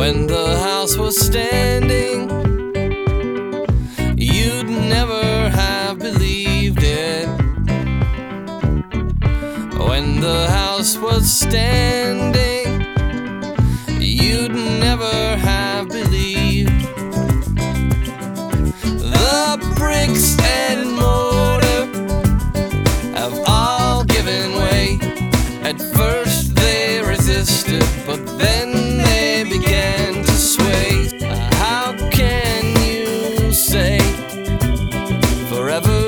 When the house was standing, you'd never have believed it. When the house was standing, you'd never have believed. The bricks and mortar have all given way. At first they resisted, but then they began to sway. How can you say forever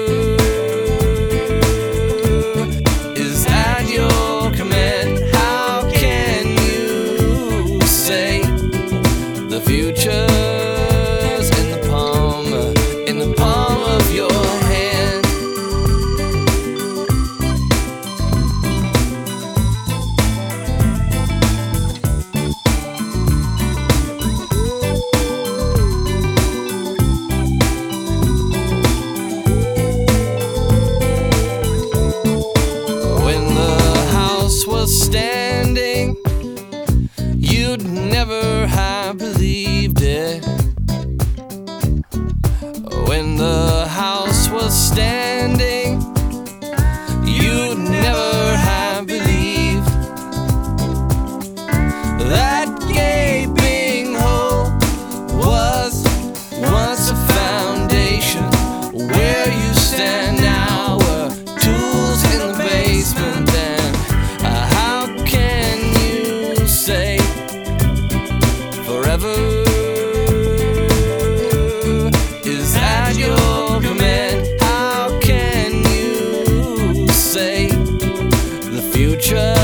is at your command? How can you say the future's in the palm of your hand? Standing, you'd never have believed it. When the house was standing, you'd never have believed. That gaping hole was once a foundation. Where you stand now were tools in the basement. Forever is at your command. How can you say the future